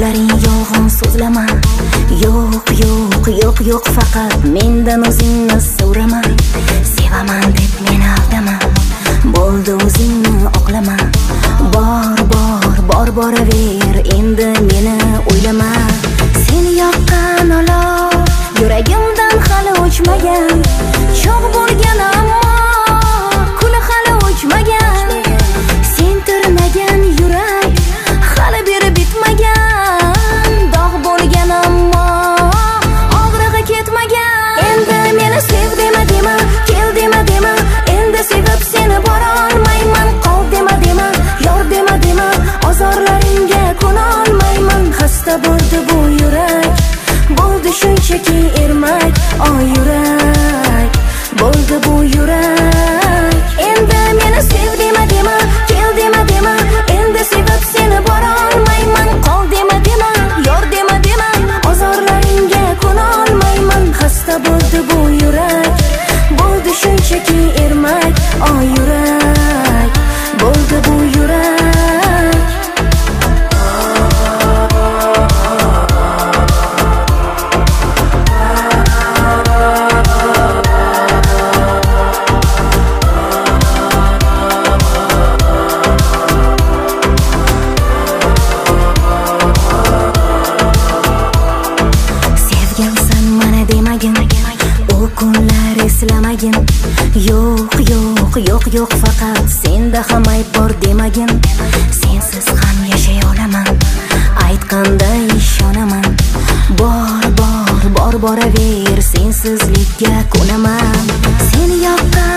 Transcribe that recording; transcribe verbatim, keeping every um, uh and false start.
so'zlaring yolg'on so'zlama. Yo'q, yo'q, yo'q, yo'q, faqat mendan o'zingni so'rama. Sevaman deb meni aldama, bo'ldi o'zingni oqlama. Bor, bor, bor, boraver, endi meni o'ylama. Seni yoqqan olov yuragimdan hali o'chmagan, cho'g' bo'lgan ammo kuni hali o'chmagan. Sen tirnagan yurak hali beri bitmagan, dog' bo'lgan ammo og'rig'i ketmagan. Endi meni sev dema dema, kel dema dema, endi sevib seni bora olmayman. Qol dema dema, yor dema dema, ozorlaringga ko'na olmayman. Xasta bo'ldi bu yurak, bo'ldi shunchaki ermak. O yurak, bo'ldi bu yurak. Endi meni sev dema dema, kel dema dema, endi sevib seni bora olmayman. Qol dema dema, yor dema dema, ozorlaringga ko'na olmayman. Xasta bo'ldi bu yurak, bo'ldi shunchaki ermak. O yurak, bo'ldi bu yurak. O kunlar eslamagin. Yo'q, yo'q, yo'q, yo'q, faqat senda ham ayb bor demagin. Sensiz ham yashay olaman, aytganda ishonaman. Bor, bor, bor, boraver, sensizlikka ko'naman. Seni yoqqan